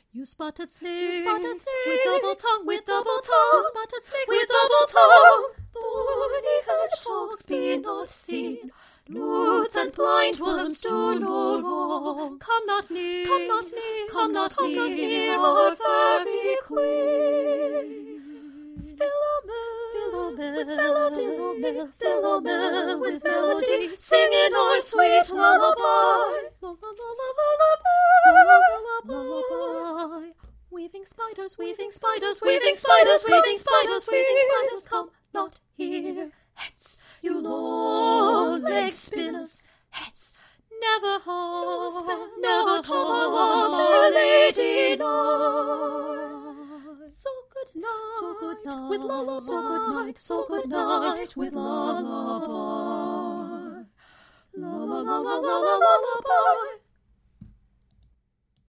You spotted snakes, with double tongue, with double tongue. You spotted snakes, with double tongue. Thorny hedgehogs be not seen. Newts and blind worms do no wrong. Come not near, come not near, come not near our fairy queen. Philomel, with melody, Philomel, with melody, singing our sweet lullaby. Lullaby. Weaving spiders, weaving spiders, weaving spiders, weaving spiders, weaving spiders, come not here. Hence, you long-legged spinners, hence, never harm, never harm our lady night. So good night, so good night, with lullaby, so good night, so good night, with lullaby. La la la la la la lullaby.